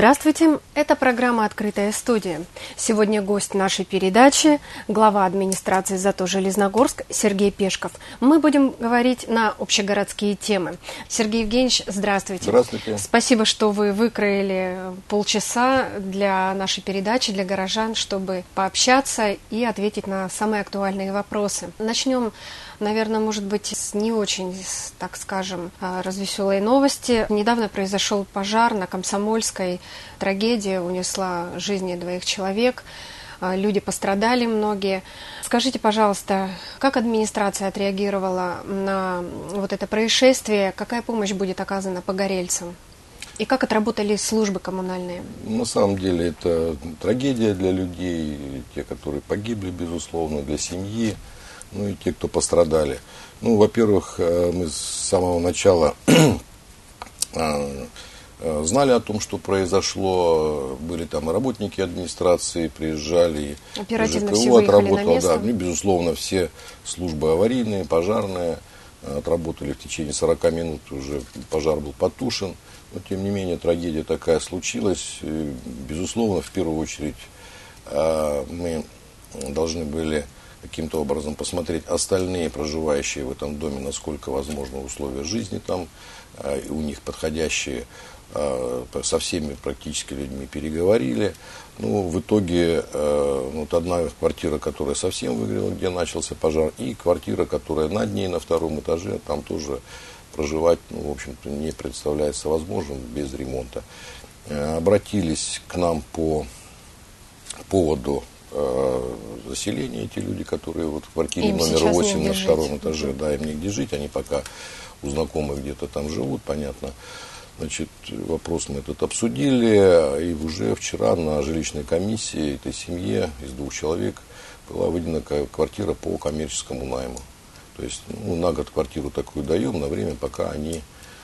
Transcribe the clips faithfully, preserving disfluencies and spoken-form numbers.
Здравствуйте, это программа «Открытая студия». Сегодня гость нашей передачи – глава администрации ЗАТО Железногорск Сергей Пешков. Мы будем говорить на общегородские темы. Сергей Евгеньевич, здравствуйте. Здравствуйте. Спасибо, что вы выкроили полчаса для нашей передачи, для горожан, чтобы пообщаться и ответить на самые актуальные вопросы. Начнем, наверное, может быть, с не очень, так скажем, развеселой новости. Недавно произошел пожар на Комсомольской. Трагедия унесла жизни двоих человек. Люди пострадали многие. Скажите, пожалуйста, как администрация отреагировала на вот это происшествие? Какая помощь будет оказана погорельцам? И как отработали службы коммунальные? На самом деле это трагедия для людей, те, которые погибли, безусловно, для семьи, ну и те, кто пострадали. Ну, во-первых, мы с самого начала знали о том, что произошло, были там и работники администрации, приезжали, оперативно ЖКУ все выехали отработало, на место. Да, ну, безусловно, все службы аварийные, пожарные отработали в течение сорока минут, уже пожар был потушен. Но, тем не менее, трагедия такая случилась. И, безусловно, в первую очередь мы должны были каким-то образом посмотреть остальные проживающие в этом доме, насколько возможно условия жизни там, и у них подходящие. Со всеми практически людьми переговорили. Ну, в итоге э, вот одна квартира, которая совсем выгорела, где начался пожар, и квартира, которая над ней на втором этаже, там тоже проживать, ну, в общем-то, не представляется возможным без ремонта. Э, обратились к нам по поводу э, заселения эти люди, которые вот в квартире им номер восемь на втором жить. этаже, да, им негде жить, они пока у знакомых где-то там живут, понятно. Значит, вопрос мы этот обсудили, и уже вчера на жилищной комиссии этой семье из двух человек была выделена квартира по коммерческому найму. То есть, ну, на год квартиру такую даем на время, пока они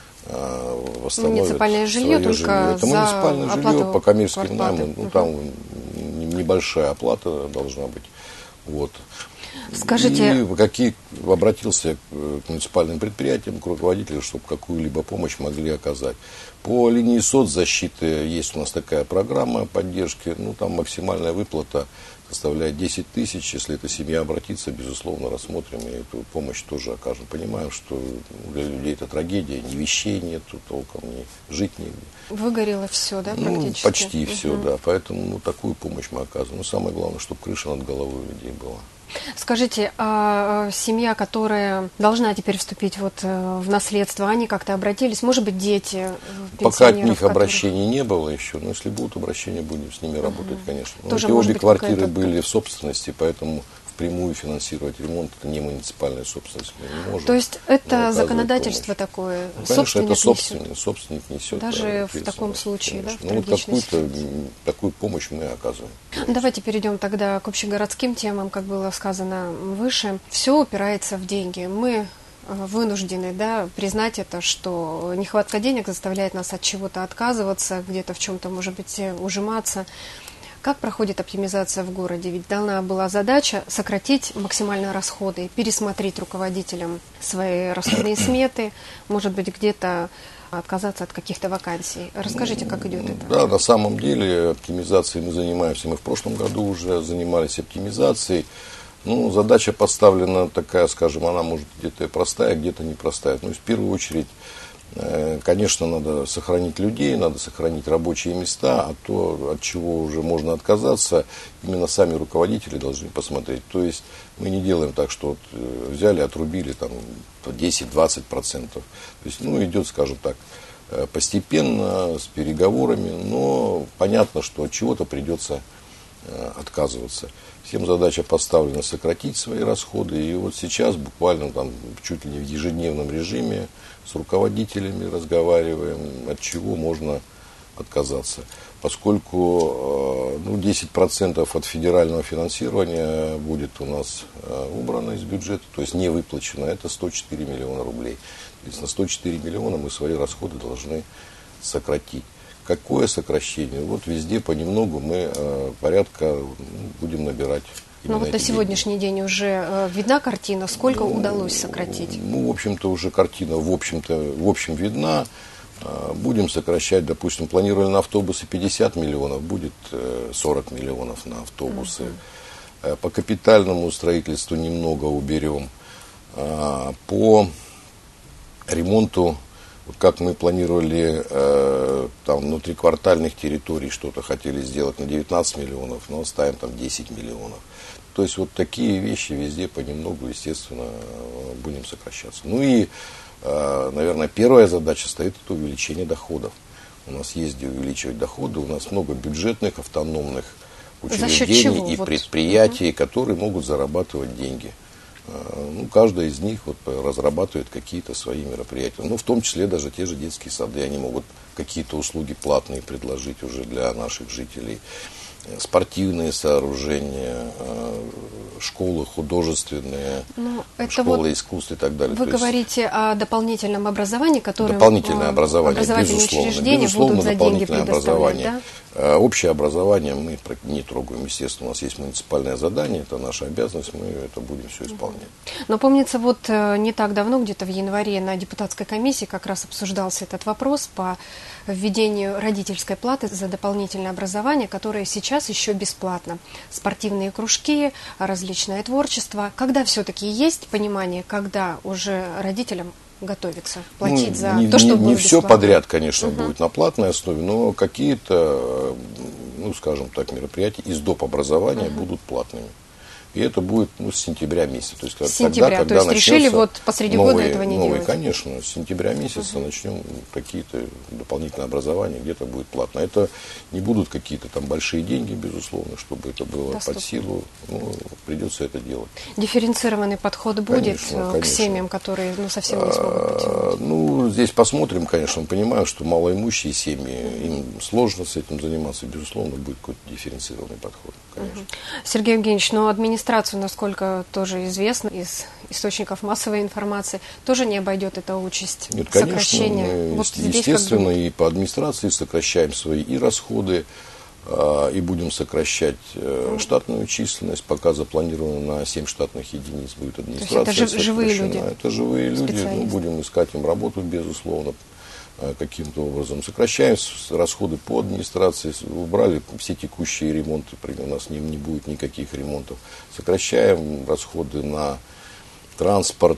э, восстановят муниципальное жилье, свое только жилье. Это за муниципальное жилье по коммерческому найму, ну, угу. там небольшая оплата должна быть. Вот. Скажите... И какие, обратился к муниципальным предприятиям, к руководителям, чтобы какую-либо помощь могли оказать. По линии соцзащиты есть у нас такая программа поддержки. Ну, там максимальная выплата составляет десять тысяч. Если эта семья обратится, безусловно, рассмотрим и эту помощь тоже окажем. Понимаем, что для людей это трагедия, ни вещей нету толком, ни жить негде. Выгорело все, да, практически? Ну, почти все, угу. да. Поэтому ну, такую помощь мы оказываем. Но самое главное, чтобы крыша над головой у людей была. Скажите, а семья, которая должна теперь вступить вот в наследство, они как-то обратились? Может быть, дети Пока от них которых... обращений не было еще, но если будут обращения, будем с ними работать, угу. конечно. Но Тоже, эти обе быть, квартиры были в собственности, поэтому впрямую финансировать ремонт – это не муниципальная собственность, мы не можем. То есть это законодательство помощь. такое? Ну, конечно, это собственник, несет. собственник несет. Даже в таком случае, конечно. да? Ну, вот какую-то такую помощь мы оказываем. Давайте перейдем тогда к общегородским темам, как было сказано выше. Все упирается в деньги. Мы вынуждены, да, признать это, что нехватка денег заставляет нас от чего-то отказываться, где-то в чем-то, может быть, ужиматься. Как проходит оптимизация в городе? Ведь дана была задача сократить максимально расходы, пересмотреть руководителям свои расходные сметы, может быть, где-то отказаться от каких-то вакансий. Расскажите, как идет это? Да, на самом деле оптимизацией мы занимаемся. Мы в прошлом году уже занимались оптимизацией. Ну, задача поставлена такая, скажем, она может где-то простая, где-то непростая. Ну, в первую очередь, конечно, надо сохранить людей, надо сохранить рабочие места, а то, от чего уже можно отказаться, именно сами руководители должны посмотреть. То есть мы не делаем так, что вот взяли, отрубили там десять-двадцать процентов. То есть, ну, идет, скажем так, постепенно, с переговорами, но понятно, что от чего-то придется отказываться. Всем задача поставлена сократить свои расходы. И вот сейчас буквально там чуть ли не в ежедневном режиме с руководителями разговариваем, от чего можно отказаться. Поскольку ну, десять процентов от федерального финансирования будет у нас убрано из бюджета, то есть не выплачено, это сто четыре миллиона рублей. То есть на сто четыре миллиона мы свои расходы должны сократить. Какое сокращение? Вот везде понемногу мы э, порядка ну, будем набирать. Ну вот на сегодняшний день уже э, видна картина, сколько ну, удалось сократить? Ну, в общем-то, уже картина в общем-то, в общем видна. Будем сокращать, допустим, планировали на автобусы пятьдесят миллионов, будет сорок миллионов на автобусы. Uh-huh. По капитальному строительству немного уберем. По ремонту, как мы планировали, там внутриквартальных территорий что-то хотели сделать на девятнадцать миллионов, но оставим там десять миллионов. То есть вот такие вещи везде понемногу, естественно, будем сокращаться. Ну и, наверное, первая задача стоит это увеличение доходов. У нас есть где увеличивать доходы, у нас много бюджетных, автономных учреждений и вот предприятий, угу. которые могут зарабатывать деньги. Ну, каждая из них вот разрабатывает какие-то свои мероприятия. Ну, в том числе даже те же детские сады, они могут какие-то услуги платные предложить уже для наших жителей. Спортивные сооружения, школы художественные, ну, школы вот искусств и так далее. Вы То говорите есть, о дополнительном образовании, которое дополнительное образование, безусловно, безусловно, будут за дополнительное деньги образование. Да? Общее образование мы не трогаем, естественно, у нас есть муниципальное задание, это наша обязанность, мы это будем все исполнять. Но помнится, вот не так давно, где-то в январе на депутатской комиссии как раз обсуждался этот вопрос по введению родительской платы за дополнительное образование, которое сейчас еще бесплатно. Спортивные кружки, различное творчество. Когда все-таки есть понимание, когда уже родителям готовиться, платить ну, за не, то, что не, не все подряд, конечно, угу. будет на платной основе, но какие-то, ну, скажем так, мероприятия из доп. Образования угу. будут платными. И это будет ну, с сентября месяца. То есть, с сентября, тогда, когда то есть решили вот посреди новые, года этого не новые, делать? Конечно, с сентября месяца uh-huh. начнем какие-то дополнительные образования, где-то будет платно. Это не будут какие-то там большие деньги, безусловно, чтобы это было Доступно. Под силу. Ну, придется это делать. Дифференцированный подход будет конечно, к конечно. Семьям, которые ну, совсем не смогут потянуть? Ну, здесь посмотрим, конечно, понимаю, что малоимущие семьи, им сложно с этим заниматься. Безусловно, будет какой-то дифференцированный подход. Конечно. Uh-huh. Сергей Евгеньевич, но администрацию, насколько тоже известно из источников массовой информации, тоже не обойдет эта участь. Нет, сокращения. Конечно, мы, вот естественно, и по администрации сокращаем свои и расходы, э, и будем сокращать э, штатную численность. Пока запланировано на семь штатных единиц будет администрация. То есть это жив, живые люди? Это живые люди. Ну, будем искать им работу, безусловно. Каким-то образом сокращаем расходы по администрации, убрали все текущие ремонты, у нас не, не будет никаких ремонтов, сокращаем расходы на транспорт,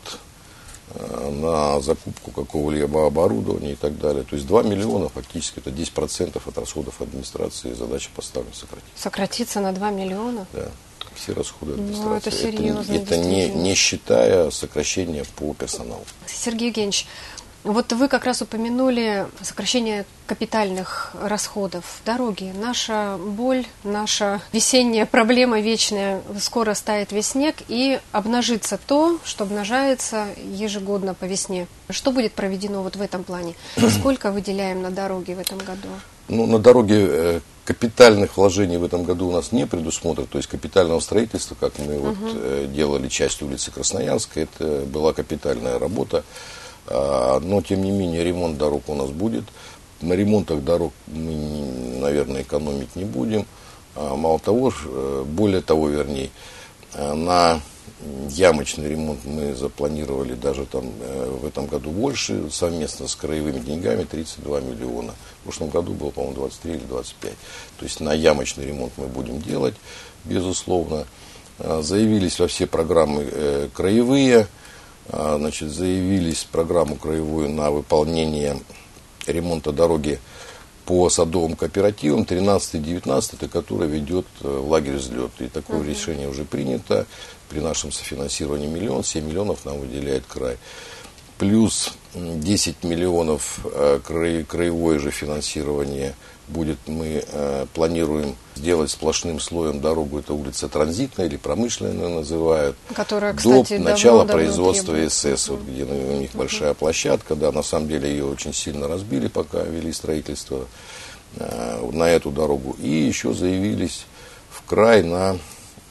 на закупку какого-либо оборудования и так далее. То есть два миллиона фактически, это десять процентов от расходов администрации, задача поставлена сократить. Сократиться на два миллиона? Да, все расходы администрации. Ну, это серьезно, это, это не, не считая сокращения по персоналу. Сергей Евгеньевич, вот вы как раз упомянули сокращение капитальных расходов. Дороги. Наша боль, наша весенняя проблема вечная. Скоро стает весь снег и обнажится то, что обнажается ежегодно по весне. Что будет проведено вот в этом плане? Сколько выделяем на дороги в этом году? Ну, на дороге капитальных вложений в этом году у нас не предусмотрено. То есть капитального строительства, как мы вот uh-huh. делали часть улицы Красноярской, это была капитальная работа. Но, тем не менее, ремонт дорог у нас будет. На ремонтах дорог мы, наверное, экономить не будем. Мало того, более того, вернее, на ямочный ремонт мы запланировали даже там в этом году больше, совместно с краевыми деньгами, тридцать два миллиона. В прошлом году было, по-моему, двадцать три или двадцать пять. То есть на ямочный ремонт мы будем делать, безусловно. Заявились во все программы краевые. Значит, заявились в программу краевую на выполнение ремонта дороги по садовым кооперативам тринадцатый-девятнадцатый, это которая ведет в лагерь «Взлет». И такое uh-huh. решение уже принято. При нашем софинансировании миллион, семь миллионов нам выделяет край. Плюс десять миллионов краевое же финансирование будет. Мы э, планируем сделать сплошным слоем дорогу, это улица Транзитная или Промышленная называют, которая, кстати, до начала давно, производства давно СС, вот, где у них uh-huh. большая площадка, да, на самом деле ее очень сильно разбили, пока вели строительство э, на эту дорогу. И еще заявились в край на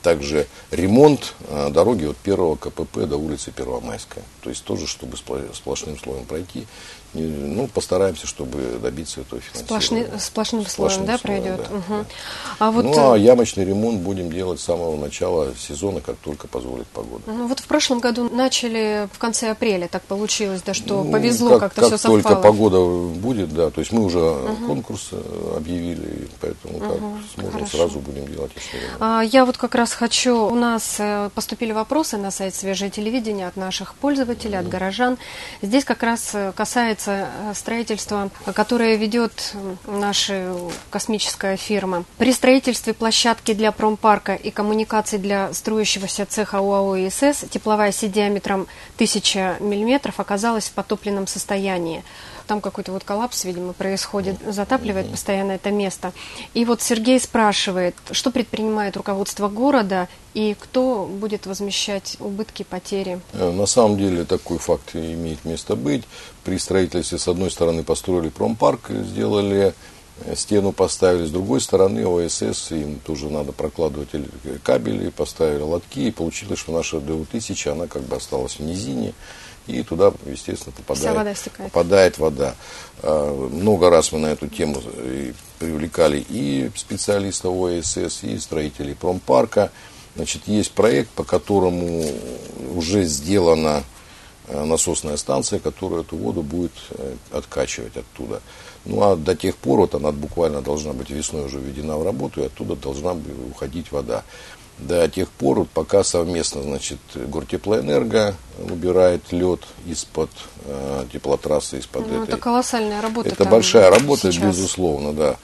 также ремонт дороги от первого ка пэ пэ до улицы Первомайская. То есть тоже, чтобы сплошным слоем пройти. Ну, постараемся, чтобы добиться этого финансирования. Сплошный, сплошным, сплошным слоем, да, слоем, пройдет? Да, угу. да. А вот... Ну, а ямочный ремонт будем делать с самого начала сезона, как только позволит погода. Ну, вот в прошлом году начали в конце апреля, так получилось, да, что ну, повезло, как, как-то как все совпало. Как только погода будет, да, то есть мы уже угу. конкурс объявили, поэтому угу. как сможем, Хорошо. сразу будем делать еще ремонт. А, я вот как раз хочу, у нас поступили вопросы на сайт «Свежее телевидение» от наших пользователей, угу. от горожан. Здесь как раз касается строительства, которое ведет наша космическая фирма. При строительстве площадки для промпарка и коммуникаций для строящегося цеха ОАО ИСС тепловая сеть диаметром тысяча миллиметров оказалась в потопленном состоянии. Там какой-то вот коллапс, видимо, происходит, затапливает постоянно это место. И вот Сергей спрашивает, что предпринимает руководство города и кто будет возмещать убытки, потери? На самом деле такой факт имеет место быть. При строительстве с одной стороны построили промпарк, сделали стену, поставили, с другой стороны о эс эс, им тоже надо прокладывать кабели, поставили лотки, и получилось, что наша дэ у тысяча, она как бы осталась в низине. И туда, естественно, попадает вода, попадает вода. Много раз мы на эту тему привлекали и специалистов о эс эс, и строителей промпарка. Значит, есть проект, по которому уже сделана насосная станция, которая эту воду будет откачивать оттуда. Ну, а до тех пор, вот она буквально должна быть весной уже введена в работу, и оттуда должна уходить вода. До тех пор, пока совместно, значит, Гортеплоэнерго убирает лед из-под э, теплотрассы, из-под ну, этой. Это колоссальная работа. Это большая работа, сейчас. безусловно, да.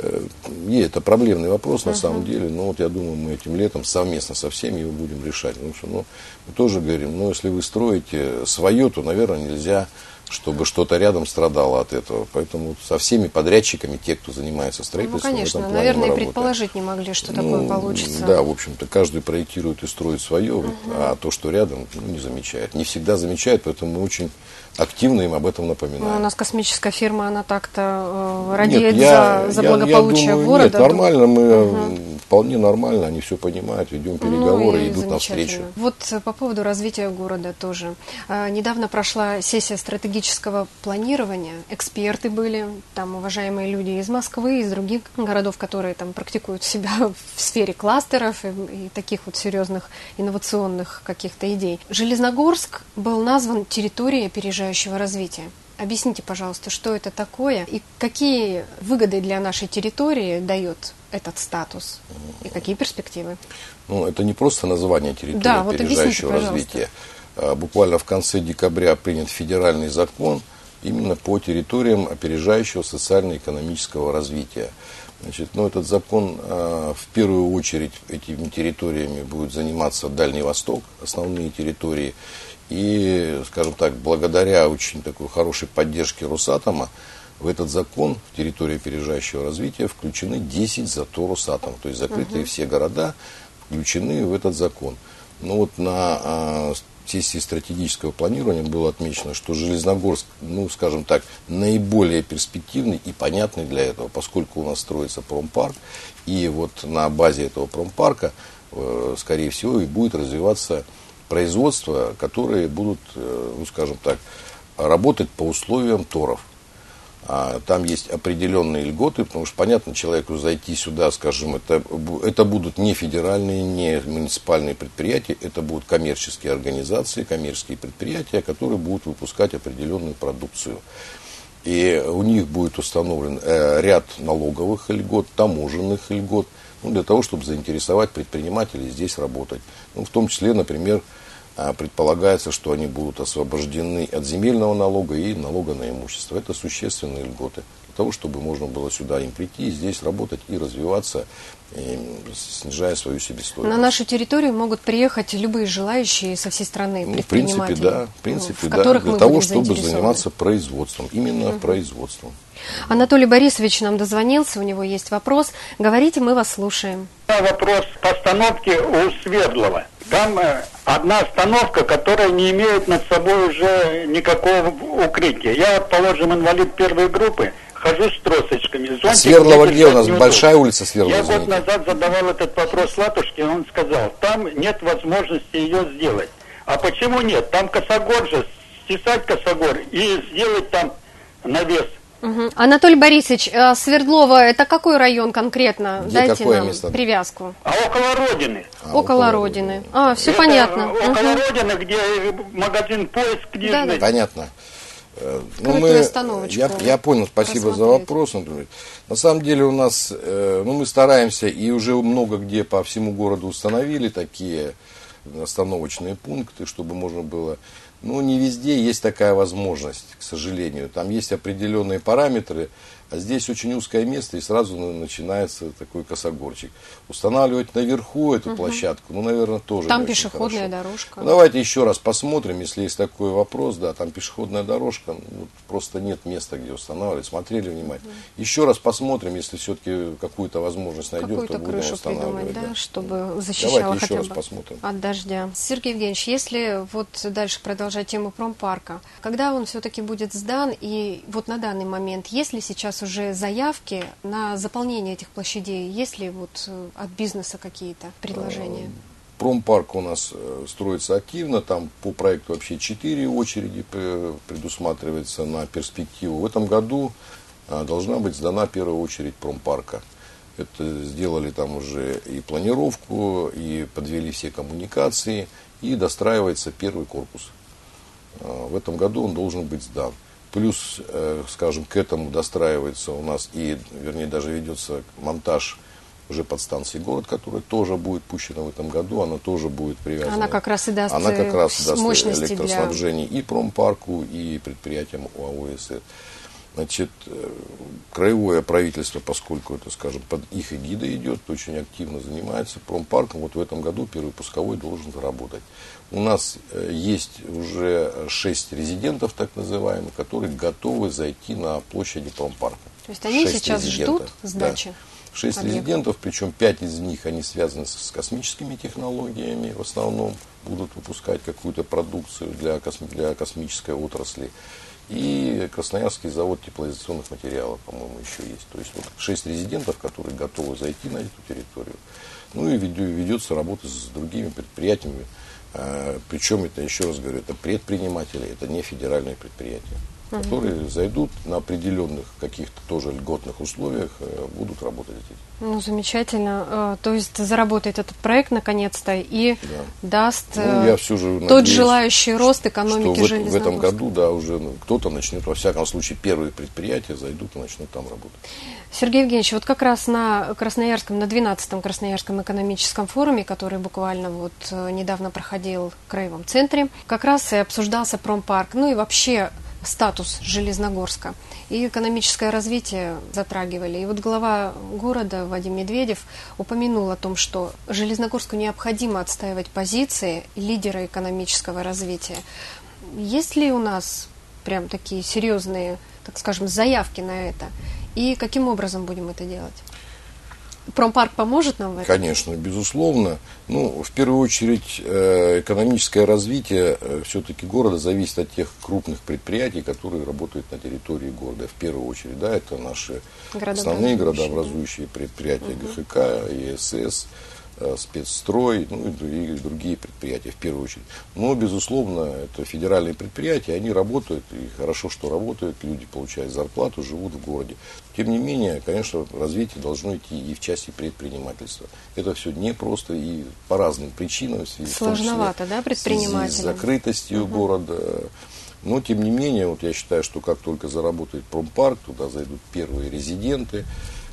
И это проблемный вопрос, на uh-huh. самом деле. Но вот я думаю, мы этим летом совместно со всеми его будем решать. Потому что, ну, мы тоже говорим, ну, если вы строите свое, то, наверное, нельзя, чтобы что-то рядом страдало от этого. Поэтому со всеми подрядчиками, те, кто занимается строительством, ну, конечно, в этом плане наверное, мы и предположить не могли, что ну, такое получится. Да, в общем-то, каждый проектирует и строит свое, uh-huh. а то, что рядом, ну, не замечает. Не всегда замечает, поэтому мы очень активно им об этом напоминаем. Ну, у нас космическая фирма, она так-то э, радеет нет, я, за, за я, благополучие я думаю, города. Нет, нормально, мы uh-huh. вполне нормально, они все понимают, ведем переговоры, ну, идут навстречу. Вот по поводу развития города тоже. А, недавно прошла сессия стратегического планирования, эксперты были, там уважаемые люди из Москвы, из других городов, которые там практикуют себя в сфере кластеров и, и таких вот серьезных инновационных каких-то идей. Железногорск был назван территорией опережающего развития. Объясните, пожалуйста, что это такое и какие выгоды для нашей территории дает этот статус и какие перспективы? Ну, это не просто название территории да, вот опережающего развития. Буквально в конце декабря принят федеральный закон именно по территориям опережающего социально-экономического развития. Значит, ну, этот закон в первую очередь этими территориями будет заниматься Дальний Восток, основные территории. И, скажем так, благодаря очень такой хорошей поддержке Росатома в этот закон в территории опережающего развития включены десять зато Росатом. То есть закрытые uh-huh. все города включены в этот закон. Ну вот на а, сессии стратегического планирования было отмечено, что Железногорск, ну скажем так, наиболее перспективный и понятный для этого, поскольку у нас строится промпарк. И вот на базе этого промпарка, э, скорее всего, и будет развиваться производства, которые будут, ну, скажем так, работать по условиям торов. А там есть определенные льготы, потому что, понятно, человеку зайти сюда, скажем, это, это будут не федеральные, не муниципальные предприятия, это будут коммерческие организации, коммерческие предприятия, которые будут выпускать определенную продукцию. И у них будет установлен э, ряд налоговых льгот, таможенных льгот, ну, для того, чтобы заинтересовать предпринимателей здесь работать. Ну, в том числе, например, предполагается, что они будут освобождены от земельного налога и налога на имущество. Это существенные льготы для того, чтобы можно было сюда им прийти, здесь работать и развиваться, и снижая свою себестоимость. На нашу территорию могут приехать любые желающие со всей страны ну, предприниматели. В принципе, да. В принципе, в да. которых Для мы того, будем чтобы заниматься производством. Именно uh-huh. производством. Анатолий Борисович нам дозвонился, у него есть вопрос. Говорите, мы вас слушаем. Вопрос постановки у Свердлова. Там э, одна остановка, которая не имеет над собой уже никакого укрытия. Я, положим, инвалид первой группы, хожу с тросочками. Зонтик а Свердлова где у нас? неудобно. Большая улица Свердлова? Я год назад задавал этот вопрос Латушке, он сказал, там нет возможности ее сделать. А почему нет? Там косогор же, стесать косогор и сделать там навес. Угу. Анатолий Борисович, э, Свердлова, это какой район конкретно? Где, Дайте какое нам место? привязку. А около Родины. А, около, около Родины. Родины. А, все Это понятно. около Угу. Родины, где магазин поиск книжный. Да-да. Понятно. Э, Ну, Скрытую мы, остановочку я, я понял, спасибо за просмотреть. вопрос. Например. На самом деле у нас, э, ну, мы стараемся, и уже много где по всему городу установили такие остановочные пункты, чтобы можно было. Ну, не везде есть такая возможность, к сожалению. Там есть определенные параметры, а здесь очень узкое место, и сразу начинается такой косогорчик. Устанавливать наверху эту угу. площадку, ну, наверное, тоже там не очень пешеходная хорошо. дорожка. Ну, давайте еще раз посмотрим, если есть такой вопрос. Да, там пешеходная дорожка, ну, просто нет места, где устанавливать. Смотрели внимательно. Угу. Еще раз посмотрим, если все-таки какую-то возможность найдем, какую-то то будем крышу устанавливать. придумать, да, Да, чтобы защищала давайте хотя еще раз бы посмотрим. от дождя. Сергей Евгеньевич, если вот дальше продолжать тему промпарка, когда он все-таки будет сдан, и вот на данный момент, есть ли сейчас уже заявки на заполнение этих площадей, есть ли вот от бизнеса какие-то предложения? Промпарк у нас строится активно, там по проекту вообще четыре очереди предусматривается на перспективу. В этом году должна быть сдана первая очередь промпарка. Это сделали там уже и планировку, и подвели все коммуникации, и достраивается первый корпус. В этом году он должен быть сдан. Плюс, скажем, к этому достраивается у нас и, вернее, даже ведется монтаж уже подстанции «Город», которая тоже будет пущена в этом году. Она тоже будет привязана. Она как раз и даст, она как раз даст мощности электроснабжение для... и промпарку, и предприятиям ОАО-СР. Значит, краевое правительство, поскольку это, скажем, под их эгидой идет, очень активно занимается промпарком. Вот в этом году первый пусковой должен заработать. У нас есть уже шесть резидентов, так называемых, которые готовы зайти на площади промпарка. То есть они шесть сейчас резидентов. ждут сдачи? Да. Шесть объект. резидентов, причем пять из них, они связаны с космическими технологиями, в основном будут выпускать какую-то продукцию для, косми- для космической отрасли. И Красноярский завод теплоизоляционных материалов, по-моему, еще есть. То есть вот шесть резидентов, которые готовы зайти на эту территорию. Ну и ведется работа с другими предприятиями. Причем, это, еще раз говорю, это предприниматели, это не федеральные предприятия, угу. которые зайдут на определенных каких-то тоже льготных условиях, будут работать здесь. Ну, замечательно. То есть заработает этот проект наконец-то и да. даст ну, я все же тот надеюсь, желающий рост экономики что Железногорска. В этом году, да, уже ну, кто-то начнет, во всяком случае, первые предприятия зайдут и начнут там работать. Сергей Евгеньевич, вот как раз на Красноярском, на двенадцатом Красноярском экономическом форуме, который буквально вот недавно проходил в Краевом центре, как раз и обсуждался промпарк, ну и вообще статус Железногорска и экономическое развитие затрагивали. И вот глава города Вадим Медведев упомянул о том, что Железногорску необходимо отстаивать позиции лидера экономического развития. Есть ли у нас прям такие серьезные, так скажем, заявки на это? И каким образом будем это делать? Промпарк поможет нам в этом? Конечно, безусловно. Ну, в первую очередь, экономическое развитие все-таки города зависит от тех крупных предприятий, которые работают на территории города. В первую очередь, да, это наши основные градообразующие предприятия, угу. ГХК, ЕСС, спецстрой, ну и другие предприятия в первую очередь. Но, безусловно, это федеральные предприятия, они работают, и хорошо, что работают, люди получают зарплату, живут в городе. Тем не менее, конечно, развитие должно идти и в части предпринимательства. Это все непросто и по разным причинам. В связи, сложновато, да, предпринимателям? В связи с закрытостью угу. города. Но, тем не менее, вот я считаю, что как только заработает промпарк, туда зайдут первые резиденты,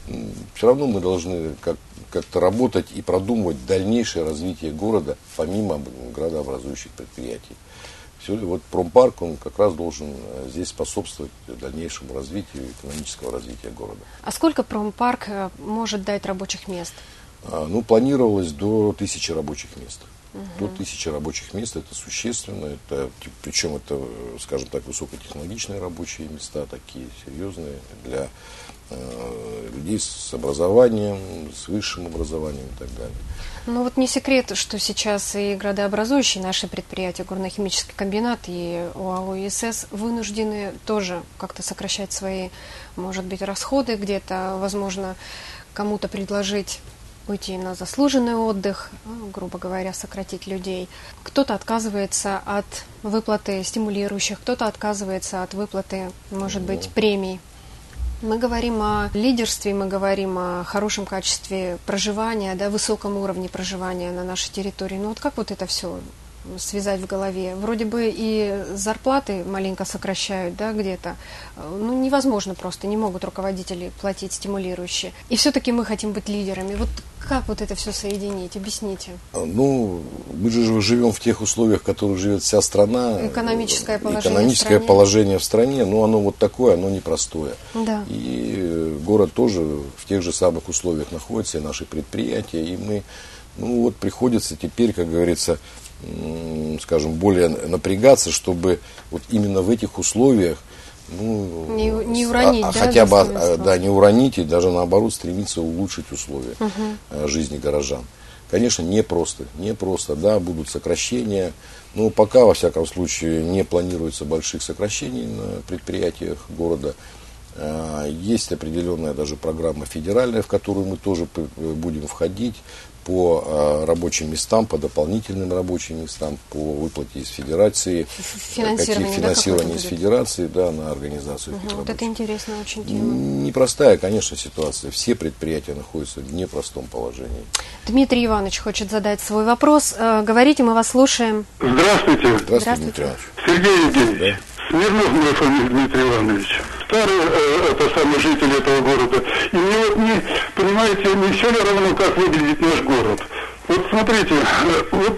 все равно мы должны как, как-то работать и продумывать дальнейшее развитие города, помимо градообразующих предприятий. Все, вот промпарк, он как раз должен здесь способствовать дальнейшему развитию, экономического развития города. А сколько промпарк может дать рабочих мест? А, ну, планировалось до тысячи рабочих мест. Угу. До тысячи рабочих мест, это существенно, это, причем это, скажем так, высокотехнологичные рабочие места, такие серьезные для людей с образованием, с высшим образованием и так далее. Ну вот не секрет, что сейчас и градообразующие наши предприятия, горно-химический комбинат и ОАО ИСС вынуждены тоже как-то сокращать свои, может быть, расходы где-то, возможно, кому-то предложить уйти на заслуженный отдых, грубо говоря, сократить людей. Кто-то отказывается от выплаты стимулирующих, кто-то отказывается от выплаты, может быть, премий. Мы говорим о лидерстве, мы говорим о хорошем качестве проживания, да, высоком уровне проживания на нашей территории. Но вот как вот это все связать в голове? Вроде бы и зарплаты маленько сокращают, да, где-то. Ну, невозможно просто, не могут руководители платить стимулирующие. И все-таки мы хотим быть лидерами. Вот как вот это все соединить? Объясните. Ну, мы же живем в тех условиях, в которых живет вся страна. Экономическое положение Экономическое в стране. положение в стране, но оно вот такое, оно непростое. Да. И город тоже в тех же самых условиях находится, и наши предприятия, и мы, ну вот приходится теперь, как говорится, скажем, более напрягаться, чтобы вот именно в этих условиях, ну, не, не уронить, а, да, хотя бы, да, не уронить и даже наоборот стремиться улучшить условия угу. жизни горожан. Конечно, не просто, не просто, да, будут сокращения, но пока, во всяком случае, не планируется больших сокращений на предприятиях города. Есть определенная даже программа федеральная, в которую мы тоже будем входить по рабочим местам, по дополнительным рабочим местам, по выплате из федерации, финансирование, каких финансирование из федерации, да, на организацию угу, этих вот рабочих. это интересно очень тема. Непростая, конечно, ситуация. Все предприятия находятся в непростом положении. Дмитрий Иванович хочет задать свой вопрос. Говорите, мы вас слушаем. Здравствуйте. Здравствуйте, Здравствуйте. Дмитрий Иванович. Сергей Евгеньевич. Да? Смирнов, моя фамилия, Дмитрий Иванович. Старый, э, это самый житель этого города. И мне вот не, понимаете, не все ли равно, как выглядит наш город. Вот смотрите, вот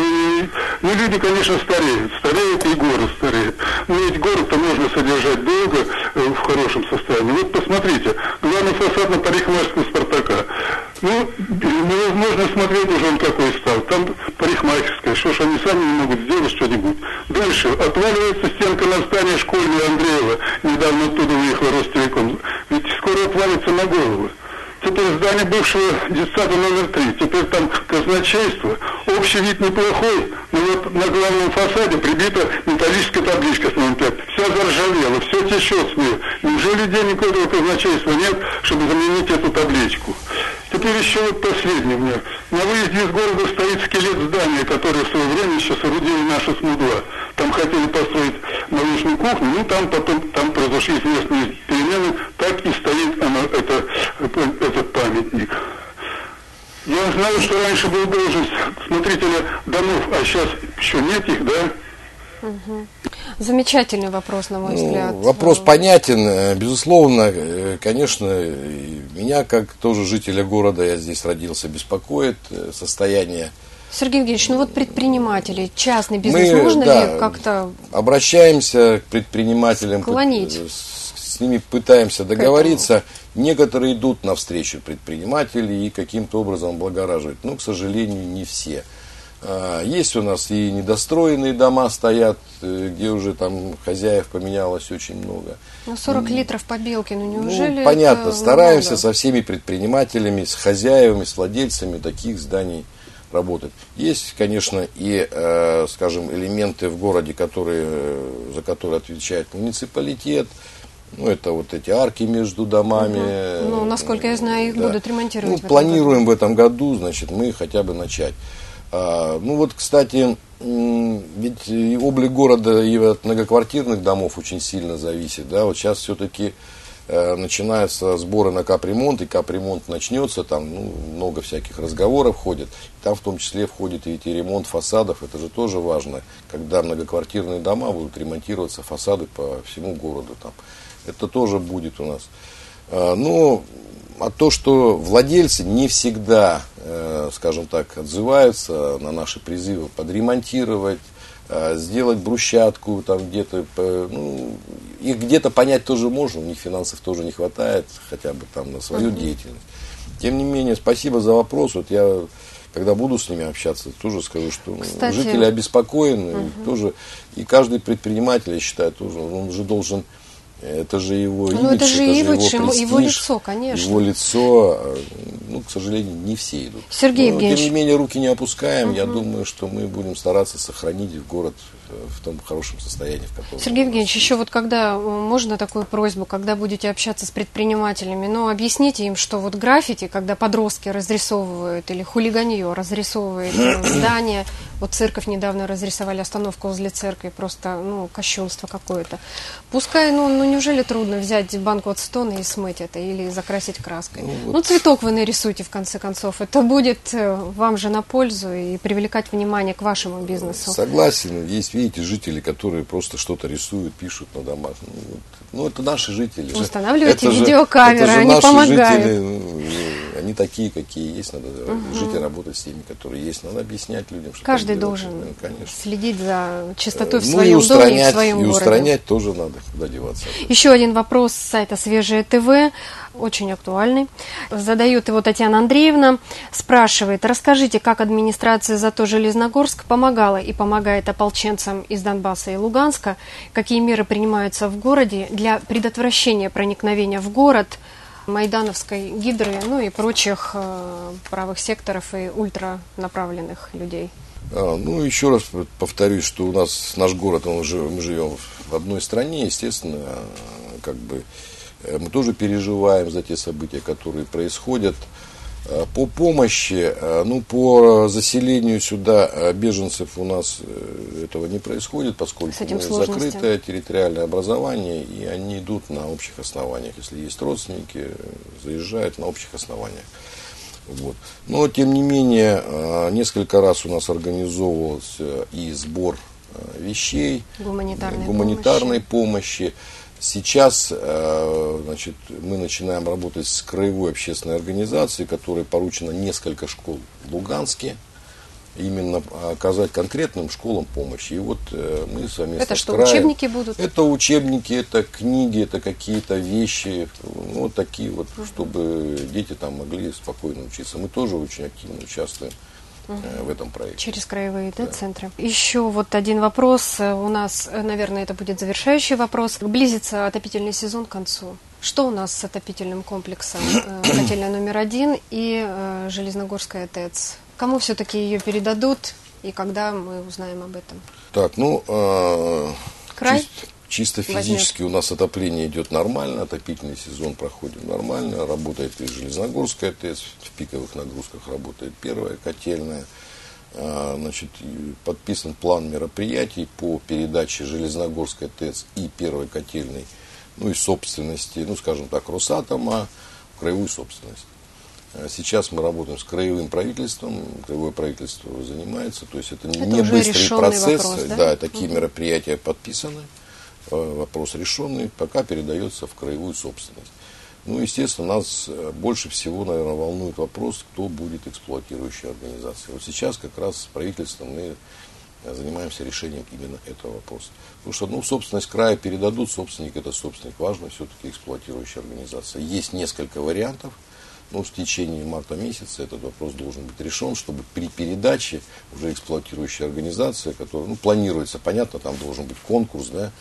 ну, люди, конечно, стареют, стареют и город стареет. Но ведь город-то можно содержать долго, в хорошем состоянии. Вот посмотрите, главный фасад на парикмахерскую «Спартака». Ну, невозможно смотреть уже он какой стал. Там парикмахерская, что ж они сами не могут сделать что-нибудь. Дальше отваливается стенка на здании школьной Андреева. Недавно оттуда выехала Ростелеком. Ведь скоро отвалится на голову. Теперь здание бывшего детсада номер три. Теперь там казначейство. Общий вид неплохой, но вот на главном фасаде прибита металлическая табличка с номером пять. Вся заржавела, все течет с нее. Неужели денег у этого казначейства нет, чтобы заменить эту табличку? Теперь еще вот последний у меня. На выезде из города стоит скелет здания, которое в свое время еще соорудили наши СМУ-два. Там хотели построить молочную кухню, ну там потом там произошли известные перемены, так и стоит оно, это, этот памятник. Я знаю, что раньше был должность смотрителя домов, а сейчас еще нет их, да? Угу. Замечательный вопрос, на мой ну, взгляд. Вопрос понятен, безусловно, конечно, меня, как тоже жителя города, я здесь родился, беспокоит состояние. Сергей Евгеньевич, ну вот предприниматели, частный бизнес, Мы, можно да, ли как-то обращаемся к предпринимателям, склонить? С, с ними пытаемся договориться. Некоторые идут навстречу предпринимателей и каким-то образом облагораживают, но, к сожалению, не все. Есть у нас и недостроенные дома стоят, где уже там хозяев поменялось очень много. Ну, сорок литров побелки, ну неужели ну, понятно, это стараемся много? Со всеми предпринимателями, с хозяевами, с владельцами таких зданий работать. Есть, конечно, и, э, скажем, элементы в городе, которые, за которые отвечает муниципалитет. Ну, это вот эти арки между домами. Угу. Ну, насколько я знаю, их да. будут ремонтировать. Ну, в планируем году. в этом году, значит, мы хотя бы начать. А, ну, вот, кстати, ведь и облик города и от многоквартирных домов очень сильно зависит. Да? Вот сейчас все-таки э, начинаются сборы на капремонт, и капремонт начнется, там ну, много всяких разговоров ходит. Там в том числе входит и ремонт фасадов, это же тоже важно, когда многоквартирные дома будут ремонтироваться, фасады по всему городу. Там. Это тоже будет у нас. А, но а то, что владельцы не всегда, э, скажем так, отзываются на наши призывы подремонтировать, э, сделать брусчатку, там где-то, э, ну, их где-то понять тоже можно, у них финансов тоже не хватает, хотя бы там на свою uh-huh. деятельность. Тем не менее, спасибо за вопрос. Вот я, когда буду с ними общаться, тоже скажу, что Кстати, жители обеспокоены, uh-huh. тоже, и каждый предприниматель, я считаю, тоже, он же должен Это же его имидж, ну, это же его, это же его, его лицо, конечно. Его лицо, ну, к сожалению, не все идут. Сергей Но, Евгеньевич. тем не менее, руки не опускаем. Угу. Я думаю, что мы будем стараться сохранить город в том хорошем состоянии, в котором... Сергей Евгеньевич, еще вот когда, можно такую просьбу, когда будете общаться с предпринимателями, ну, объясните им, что вот граффити, когда подростки разрисовывают или хулиганье разрисовывает здание, вот церковь недавно разрисовали, остановку возле церкви, просто, ну, кощунство какое-то. Пускай, ну, ну, неужели трудно взять банку ацетона и смыть это, или закрасить краской? Ну, вот. ну, цветок вы нарисуйте, в конце концов, это будет вам же на пользу и привлекать внимание к вашему бизнесу. Согласен, есть, видите, жители, которые просто что-то рисуют, пишут на домах. Ну, вот, ну это наши жители. Устанавливайте это видеокамеры, же, это же они наши помогают. Жители, ну, они такие, какие есть. Надо угу. жить и работать с теми, которые есть. Надо объяснять людям, что каждый должен ну, следить за чистотой в ну, своем и доме и в своем и городе. устранять тоже надо, куда деваться. Еще один вопрос с сайта Свежее ТВ, очень актуальный. Задает его Татьяна Андреевна, спрашивает: расскажите, как администрация ЗАТО Железногорск помогала и помогает ополченцам из Донбасса и Луганска, какие меры принимаются в городе для предотвращения проникновения в город майдановской гидры, ну и прочих э, правых секторов и ультранаправленных людей. А, ну, еще раз повторюсь, что у нас наш город, он уже, мы живем в одной стране, естественно, как бы мы тоже переживаем за те события, которые происходят. По помощи, ну, по заселению сюда беженцев у нас этого не происходит, поскольку мы закрытое территориальное образование, и они идут на общих основаниях. Если есть родственники, заезжают на общих основаниях. Вот. Но, тем не менее, несколько раз у нас организовывался и сбор вещей, гуманитарной, гуманитарной помощи. помощи. Сейчас, значит, мы начинаем работать с краевой общественной организацией, которой поручено несколько школ в Луганске, именно оказать конкретным школам помощь. И вот мы совместно это с что, краем, учебники будут? Это учебники, это книги, это какие-то вещи, ну, вот такие вот, чтобы дети там могли спокойно учиться. Мы тоже очень активно участвуем в этом проекте. Через краевые да, да. центры. Еще вот один вопрос. У нас, наверное, это будет завершающий вопрос. Близится отопительный сезон к концу. Что у нас с отопительным комплексом? Котельная номер один и э, Железногорская ТЭЦ. Кому все-таки ее передадут и когда мы узнаем об этом? Так, ну, э, Край? Чисто, чисто физически возьмет. У нас отопление идет нормально, отопительный сезон проходит нормально, работает и Железногорская ТЭЦ, в пиковых нагрузках работает первая котельная. Э, значит, подписан план мероприятий по передаче Железногорской ТЭЦ и первой котельной, ну и собственности, ну, скажем так, Росатома в краевую собственность. Сейчас мы работаем с краевым правительством, краевое правительство занимается, то есть это, это не быстрый процесс, вопрос, да? Да, такие угу. мероприятия подписаны, вопрос решенный, пока передается в краевую собственность. Ну, естественно, нас больше всего, наверное, волнует вопрос, кто будет эксплуатирующей организацией. Вот сейчас как раз с правительством мы занимаемся решением именно этого вопроса. Потому что, ну, собственность края передадут, собственник это собственник, важно все-таки эксплуатирующая организация. Есть несколько вариантов. Ну, в течение марта месяца этот вопрос должен быть решен, чтобы при передаче уже эксплуатирующей организации, которая, ну, планируется, понятно, там должен быть конкурс, да,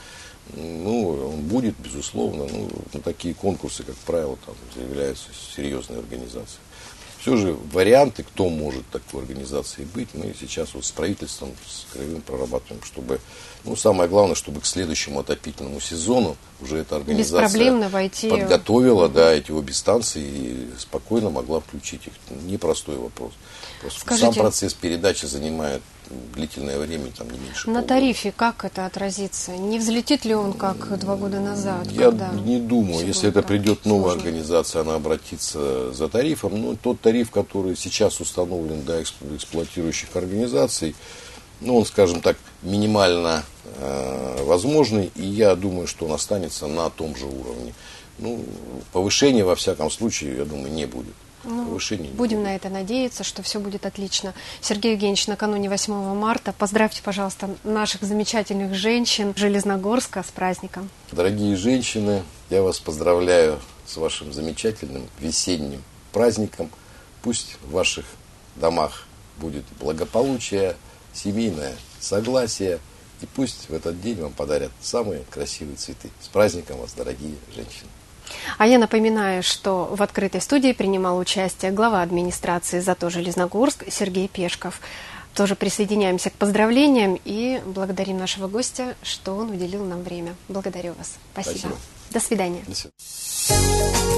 ну, он будет, безусловно, ну, на такие конкурсы, как правило, там заявляются серьезные организации. Все же варианты, кто может такой организацией быть, мы сейчас вот с правительством, с краевым прорабатываем, чтобы, ну, самое главное, чтобы к следующему отопительному сезону уже эта организация войти... подготовила, да, эти обе станции и спокойно могла включить их. Непростой вопрос. Просто Скажите, сам процесс передачи занимает длительное время, там не меньше На полгода. тарифе как это отразится? Не взлетит ли он, как два года назад? Я не думаю. Если это придет новая сложно. организация, она обратится за тарифом. Но тот тариф, который сейчас установлен для эксплуатирующих организаций, ну, он, скажем так, минимально э, возможный, и я думаю, что он останется на том же уровне. Ну, повышения, во всяком случае, я думаю, не будет. Ну, будем на это надеяться, что все будет отлично. Сергей Евгеньевич, накануне восьмого марта поздравьте, пожалуйста, наших замечательных женщин Железногорска с праздником. Дорогие женщины, я вас поздравляю с вашим замечательным весенним праздником. Пусть в ваших домах будет благополучие, семейное согласие И пусть в этот день вам подарят самые красивые цветы. С праздником вас, дорогие женщины. А я напоминаю, что в открытой студии принимал участие глава администрации ЗАТО Железногорск Сергей Пешков. Тоже присоединяемся к поздравлениям и благодарим нашего гостя, что он уделил нам время. Благодарю вас. Спасибо. Спасибо. До свидания. До свидания.